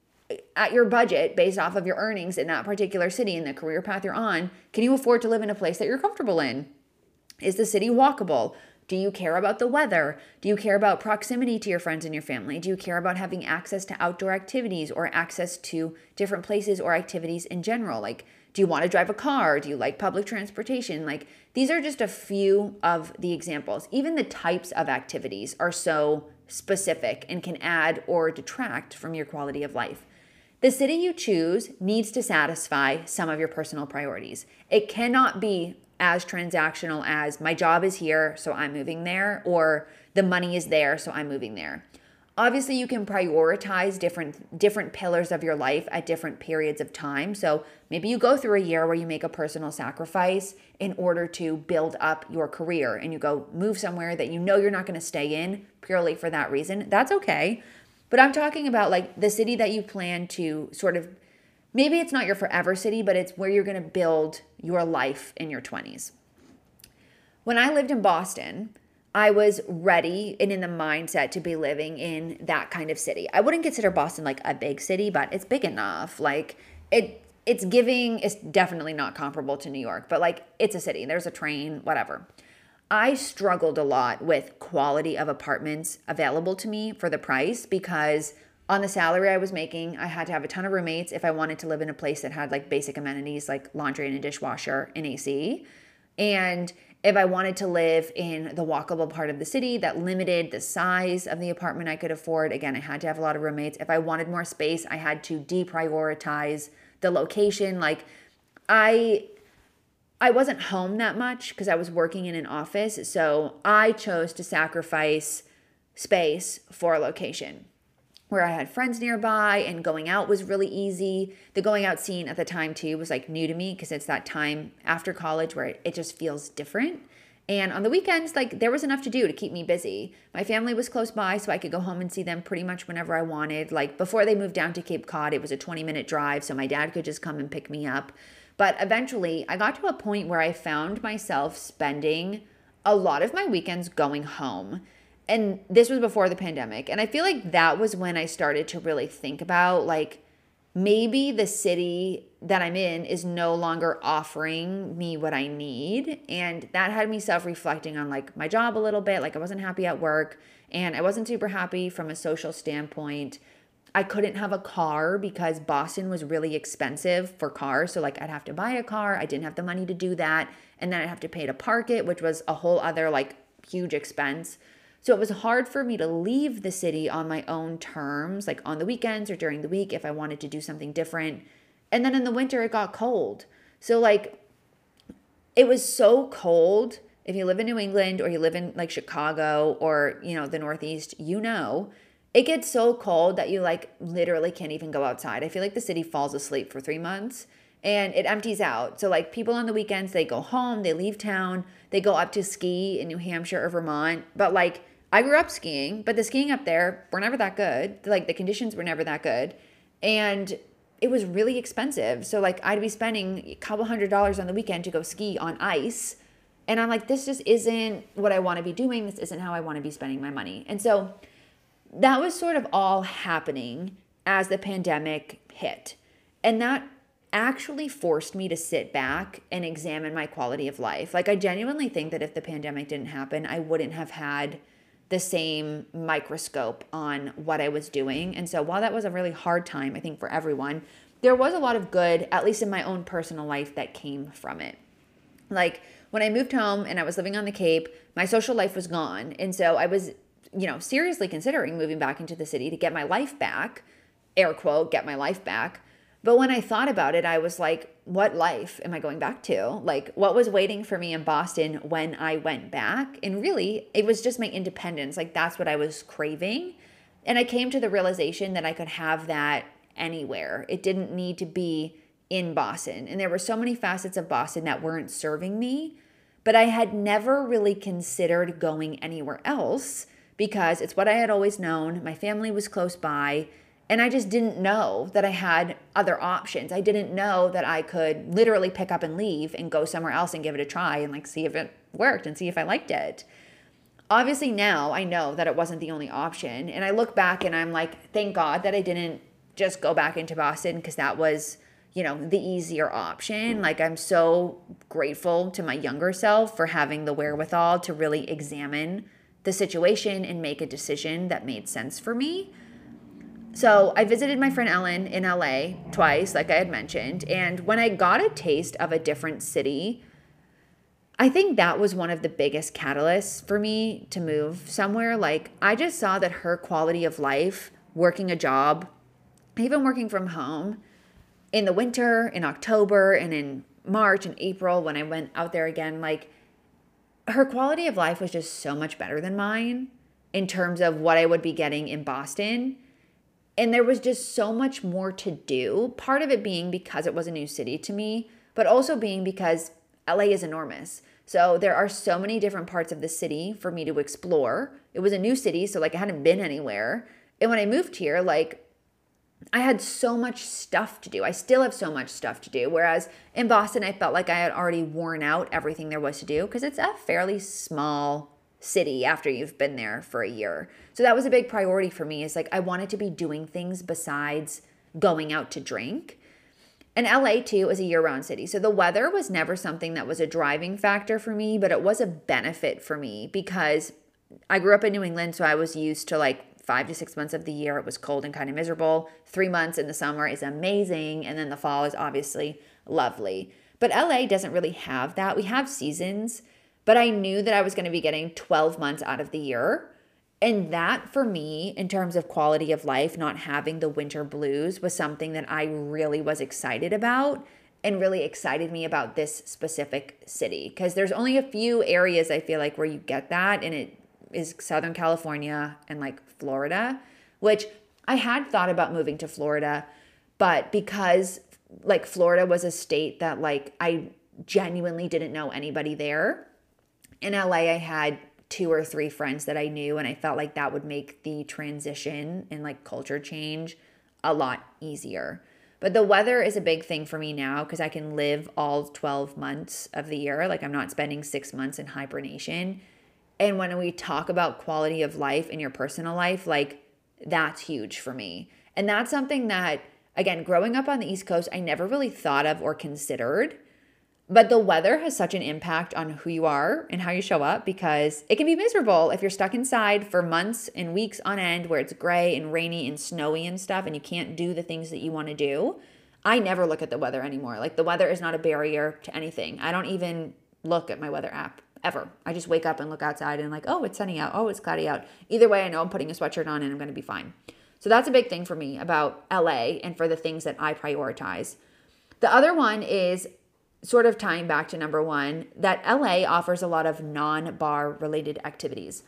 at your budget based off of your earnings in that particular city and the career path you're on, can you afford to live in a place that you're comfortable in? Is the city walkable? Do you care about the weather? Do you care about proximity to your friends and your family? Do you care about having access to outdoor activities or access to different places or activities in general? Like, do you want to drive a car? Do you like public transportation? Like, these are just a few of the examples. Even the types of activities are so specific and can add or detract from your quality of life. The city you choose needs to satisfy some of your personal priorities. It cannot be as transactional as my job is here, so I'm moving there, or the money is there, so I'm moving there. Obviously, you can prioritize different different pillars of your life at different periods of time. So maybe you go through a year where you make a personal sacrifice in order to build up your career and you go move somewhere that you know you're not going to stay in purely for that reason. That's okay. But I'm talking about like the city that you plan to sort of, maybe it's not your forever city, but it's where you're going to build your life in your twenties. When I lived in Boston, I was ready and in the mindset to be living in that kind of city. I wouldn't consider Boston like a big city, but it's big enough. Like it, it's giving, it's definitely not comparable to New York, but like it's a city. There's a train, whatever. I struggled a lot with quality of apartments available to me for the price because on the salary I was making, I had to have a ton of roommates if I wanted to live in a place that had like basic amenities like laundry and a dishwasher and A C. And if I wanted to live in the walkable part of the city that limited the size of the apartment I could afford, again, I had to have a lot of roommates. If I wanted more space, I had to deprioritize the location. Like I I wasn't home that much because I was working in an office. So I chose to sacrifice space for a location where I had friends nearby and going out was really easy. The going out scene at the time too was like new to me because it's that time after college where it just feels different. And on the weekends, like there was enough to do to keep me busy. My family was close by so I could go home and see them pretty much whenever I wanted. Like before they moved down to Cape Cod, it was a twenty minute drive so my dad could just come and pick me up. But eventually I got to a point where I found myself spending a lot of my weekends going home. And this was before the pandemic. And I feel like that was when I started to really think about like maybe the city that I'm in is no longer offering me what I need. And that had me self-reflecting on like my job a little bit. Like I wasn't happy at work and I wasn't super happy from a social standpoint. I couldn't have a car because Boston was really expensive for cars. So like I'd have to buy a car. I didn't have the money to do that. And then I'd have to pay to park it, which was a whole other like huge expense. So it was hard for me to leave the city on my own terms, like on the weekends or during the week if I wanted to do something different. And then in the winter, it got cold. So like it was so cold. If you live in New England or you live in like Chicago or, you know, the Northeast, you know, it gets so cold that you like literally can't even go outside. I feel like the city falls asleep for three months and it empties out. So like people on the weekends, they go home, they leave town, they go up to ski in New Hampshire or Vermont. But like I grew up skiing, but the skiing up there were never that good. Like the conditions were never that good. And it was really expensive. So like I'd be spending a couple hundred dollars on the weekend to go ski on ice. And I'm like, this just isn't what I want to be doing. This isn't how I want to be spending my money. And so that was sort of all happening as the pandemic hit. And that actually forced me to sit back and examine my quality of life. Like I genuinely think that if the pandemic didn't happen, I wouldn't have had the same microscope on what I was doing. And so while that was a really hard time, I think for everyone, there was a lot of good, at least in my own personal life, that came from it. Like when I moved home and I was living on the Cape, my social life was gone. And so I was, you know, seriously considering moving back into the city to get my life back, air quote, get my life back. But when I thought about it, I was like, what life am I going back to? Like, what was waiting for me in Boston when I went back? And really, it was just my independence. Like, that's what I was craving. And I came to the realization that I could have that anywhere. It didn't need to be in Boston. And there were so many facets of Boston that weren't serving me. But I had never really considered going anywhere else because it's what I had always known. My family was close by. And I just didn't know that I had other options. I didn't know that I could literally pick up and leave and go somewhere else and give it a try and like see if it worked and see if I liked it. Obviously now I know that it wasn't the only option. And I look back and I'm like, thank God that I didn't just go back into Boston because that was, you know, the easier option. Like I'm so grateful to my younger self for having the wherewithal to really examine the situation and make a decision that made sense for me. So I visited my friend Ellen in L A twice, like I had mentioned. And when I got a taste of a different city, I think that was one of the biggest catalysts for me to move somewhere. Like I just saw that her quality of life, working a job, even working from home in the winter, in October, and in March and April when I went out there again, like her quality of life was just so much better than mine in terms of what I would be getting in Boston. And there was just so much more to do. Part of it being because it was a new city to me, but also being because L A is enormous. So there are so many different parts of the city for me to explore. It was a new city, so like I hadn't been anywhere. And when I moved here, like I had so much stuff to do. I still have so much stuff to do. Whereas in Boston, I felt like I had already worn out everything there was to do because it's a fairly small city after you've been there for a year. So that was a big priority for me is like I wanted to be doing things besides going out to drink. And L A too is a year-round city. So the weather was never something that was a driving factor for me, but it was a benefit for me because I grew up in New England, so I was used to like five to six months of the year it was cold and kind of miserable. Three months in the summer is amazing, and then the fall is obviously lovely. But L A doesn't really have that. We have seasons, but I knew that I was going to be getting twelve months out of the year. And that for me, in terms of quality of life, not having the winter blues was something that I really was excited about and really excited me about this specific city. Because there's only a few areas I feel like where you get that, and it is Southern California and like Florida, which I had thought about moving to Florida, but because like Florida was a state that like I genuinely didn't know anybody there. In L A, I had two or three friends that I knew, and I felt like that would make the transition and like culture change a lot easier. But the weather is a big thing for me now because I can live all twelve months of the year. Like I'm not spending six months in hibernation. And when we talk about quality of life in your personal life, like that's huge for me. And that's something that again, growing up on the East Coast, I never really thought of or considered. But the weather has such an impact on who you are and how you show up, because it can be miserable if you're stuck inside for months and weeks on end where it's gray and rainy and snowy and stuff and you can't do the things that you want to do. I never look at the weather anymore. Like, the weather is not a barrier to anything. I don't even look at my weather app ever. I just wake up and look outside and like, oh, it's sunny out. Oh, it's cloudy out. Either way, I know I'm putting a sweatshirt on and I'm going to be fine. So that's a big thing for me about L A and for the things that I prioritize. The other one is sort of tying back to number one, that L A offers a lot of non-bar related activities.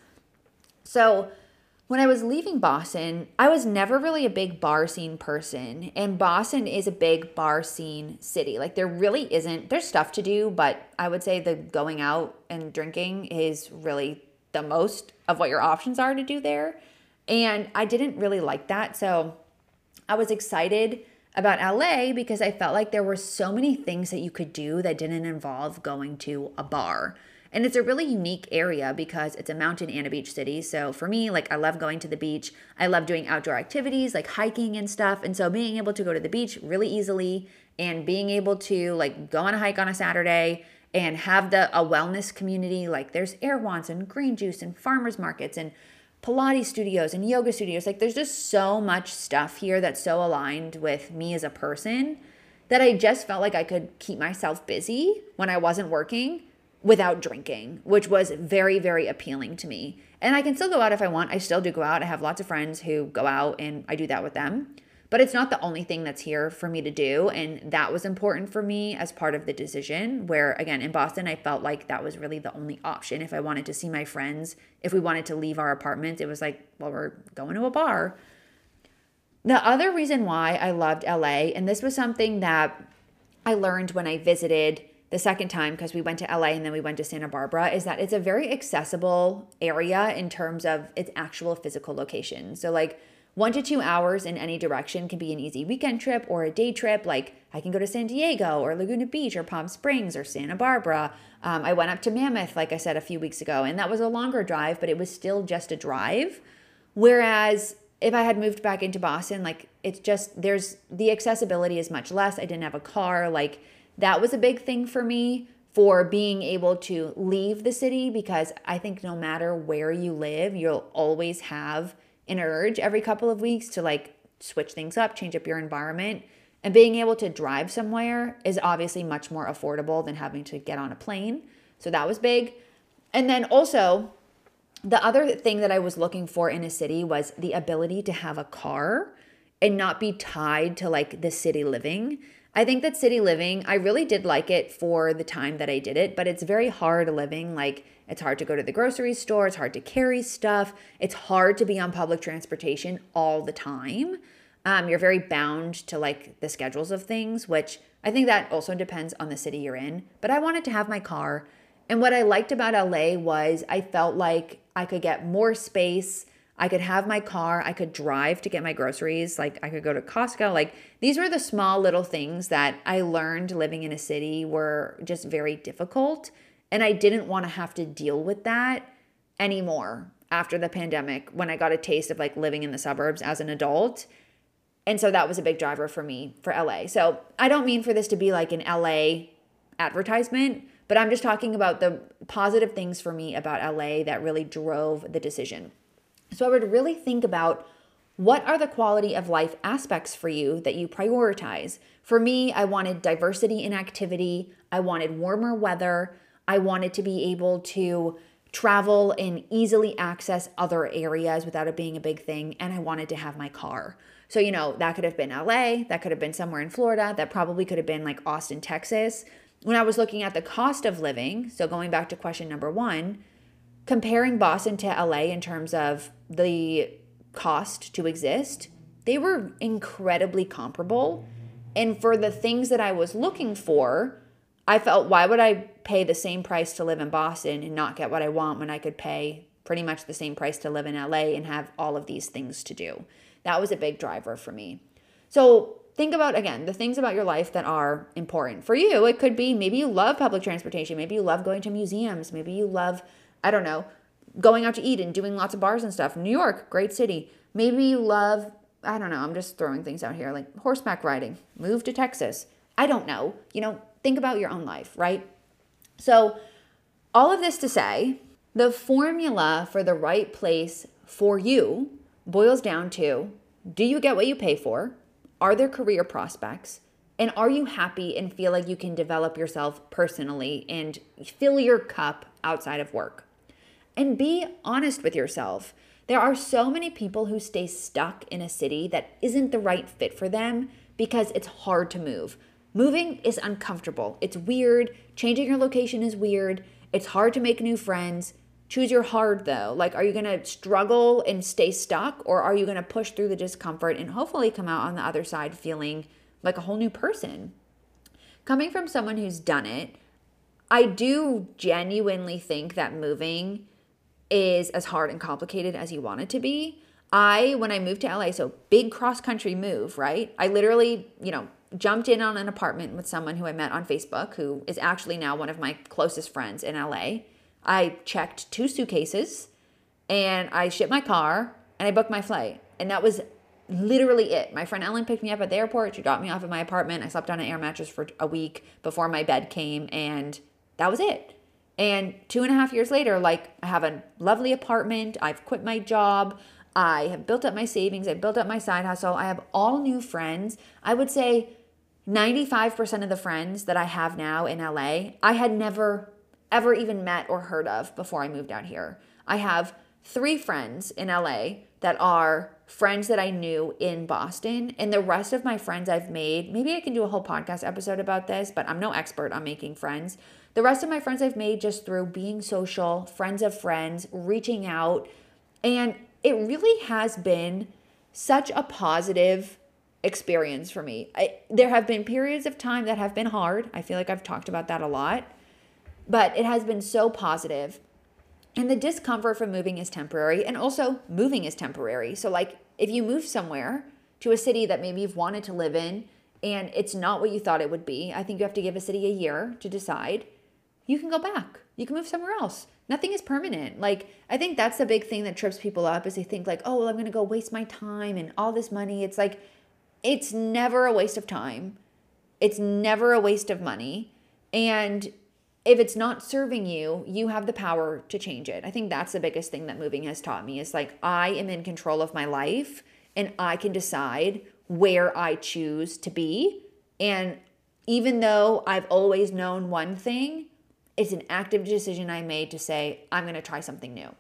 So when I was leaving Boston, I was never really a big bar scene person. And Boston is a big bar scene city. Like, there really isn't, there's stuff to do, but I would say the going out and drinking is really the most of what your options are to do there. And I didn't really like that. So I was excited about L A because I felt like there were so many things that you could do that didn't involve going to a bar. And it's a really unique area because it's a mountain and a beach city. So for me, like, I love going to the beach. I love doing outdoor activities like hiking and stuff. And so being able to go to the beach really easily and being able to like go on a hike on a Saturday and have the a wellness community, like there's Erewhons and green juice and farmers markets and Pilates studios and yoga studios. Like, there's just so much stuff here that's so aligned with me as a person that I just felt like I could keep myself busy when I wasn't working without drinking, which was very, very appealing to me. And I can still go out if I want. I still do go out. I have lots of friends who go out and I do that with them. But it's not the only thing that's here for me to do. And that was important for me as part of the decision, where, again, in Boston, I felt like that was really the only option. If I wanted to see my friends, if we wanted to leave our apartment, it was like, well, we're going to a bar. The other reason why I loved L A, and this was something that I learned when I visited the second time, because we went to L A and then we went to Santa Barbara, is that it's a very accessible area in terms of its actual physical location. So like, one to two hours in any direction can be an easy weekend trip or a day trip. Like, I can go to San Diego or Laguna Beach or Palm Springs or Santa Barbara. Um, I went up to Mammoth, like I said, a few weeks ago, and that was a longer drive, but it was still just a drive. Whereas if I had moved back into Boston, like, it's just, there's, the accessibility is much less. I didn't have a car. Like, that was a big thing for me for being able to leave the city, because I think no matter where you live, you'll always have an urge every couple of weeks to like switch things up, change up your environment. And being able to drive somewhere is obviously much more affordable than having to get on a plane. So that was big. And then also, the other thing that I was looking for in a city was the ability to have a car and not be tied to like the city living. I think that city living, I really did like it for the time that I did it, but it's very hard living. Like, it's hard to go to the grocery store. It's hard to carry stuff. It's hard to be on public transportation all the time. Um, you're very bound to like the schedules of things, which I think that also depends on the city you're in. But I wanted to have my car. And what I liked about L A was I felt like I could get more space. I could have my car. I could drive to get my groceries. Like, I could go to Costco. Like, these were the small little things that I learned living in a city were just very difficult. And I didn't want to have to deal with that anymore after the pandemic, when I got a taste of like living in the suburbs as an adult. And so that was a big driver for me for L A. So I don't mean for this to be like an L A advertisement, but I'm just talking about the positive things for me about L A that really drove the decision. So I would really think about, what are the quality of life aspects for you that you prioritize? For me, I wanted diversity in activity. I wanted warmer weather. I wanted to be able to travel and easily access other areas without it being a big thing. And I wanted to have my car. So, you know, that could have been L A, that could have been somewhere in Florida, that probably could have been like Austin, Texas. When I was looking at the cost of living, so going back to question number one, comparing Boston to L A in terms of the cost to exist, they were incredibly comparable. And for the things that I was looking for, I felt, why would I pay the same price to live in Boston and not get what I want when I could pay pretty much the same price to live in L A and have all of these things to do? That was a big driver for me. So think about, again, the things about your life that are important. For you, it could be maybe you love public transportation. Maybe you love going to museums. Maybe you love, I don't know, going out to eat and doing lots of bars and stuff. New York, great city. Maybe you love I don't know, I'm just throwing things out here, like horseback riding, move to Texas. I don't know. You know, think about your own life, right? So all of this to say, the formula for the right place for you boils down to, do you get what you pay for? Are there career prospects? And are you happy and feel like you can develop yourself personally and fill your cup outside of work? And be honest with yourself. There are so many people who stay stuck in a city that isn't the right fit for them because it's hard to move. Moving is uncomfortable. It's weird. Changing your location is weird. It's hard to make new friends. Choose your hard though. Like, are you going to struggle and stay stuck, or are you going to push through the discomfort and hopefully come out on the other side feeling like a whole new person? Coming from someone who's done it, I do genuinely think that moving is as hard and complicated as you want it to be. I, when I moved to L A, so big cross-country move, right? I literally, you know, jumped in on an apartment with someone who I met on Facebook, who is actually now one of my closest friends in L A. I checked two suitcases and I shipped my car and I booked my flight. And that was literally it. My friend Ellen picked me up at the airport. She dropped me off at my apartment. I slept on an air mattress for a week before my bed came, and that was it. And two and a half years later, like, I have a lovely apartment. I've quit my job. I have built up my savings. I've built up my side hustle. I have all new friends. I would say ninety-five percent of the friends that I have now in L A, I had never, ever even met or heard of before I moved out here. I have three friends in L A that are friends that I knew in Boston, and the rest of my friends I've made, maybe I can do a whole podcast episode about this, but I'm no expert on making friends. The rest of my friends I've made just through being social, friends of friends, reaching out, and it really has been such a positive experience for me. I, there have been periods of time that have been hard. I feel like I've talked about that a lot, but it has been so positive. And the discomfort from moving is temporary, and also moving is temporary. So like, if you move somewhere to a city that maybe you've wanted to live in and it's not what you thought it would be, I think you have to give a city a year to decide. You can go back. You can move somewhere else. Nothing is permanent. Like, I think that's the big thing that trips people up, is they think like, oh, well, I'm going to go waste my time and all this money. It's like, it's never a waste of time. It's never a waste of money. And if it's not serving you, you have the power to change it. I think that's the biggest thing that moving has taught me, is like, I am in control of my life and I can decide where I choose to be. And even though I've always known one thing, it's an active decision I made to say, I'm going to try something new.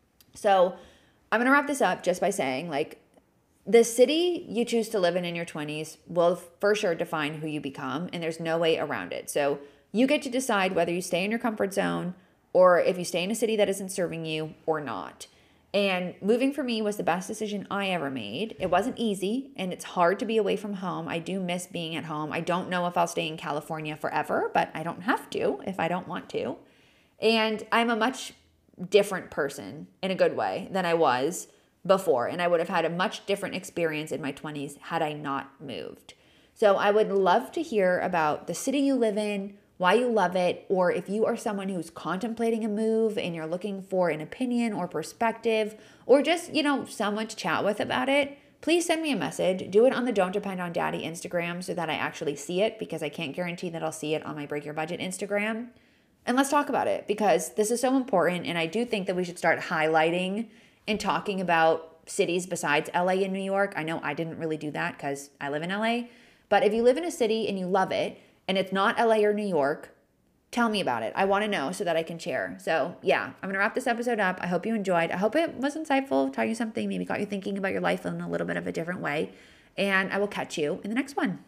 So I'm going to wrap this up just by saying, like, the city you choose to live in in your twenties will for sure define who you become, and there's no way around it. So you get to decide whether you stay in your comfort zone or if you stay in a city that isn't serving you or not. And moving for me was the best decision I ever made. It wasn't easy, and it's hard to be away from home. I do miss being at home. I don't know if I'll stay in California forever, but I don't have to if I don't want to. And I'm a much different person in a good way than I was before. And I would have had a much different experience in my twenties had I not moved. So I would love to hear about the city you live in, why you love it, or if you are someone who's contemplating a move and you're looking for an opinion or perspective, or just, you know, someone to chat with about it, please send me a message. Do it on the Don't Depend on Daddy Instagram so that I actually see it, because I can't guarantee that I'll see it on my Break Your Budget Instagram. And let's talk about it, because this is so important, and I do think that we should start highlighting and talking about cities besides L A and New York. I know I didn't really do that because I live in L A, but if you live in a city and you love it, and it's not L A or New York, tell me about it. I want to know so that I can share. So yeah, I'm going to wrap this episode up. I hope you enjoyed. I hope it was insightful, taught you something, maybe got you thinking about your life in a little bit of a different way. And I will catch you in the next one.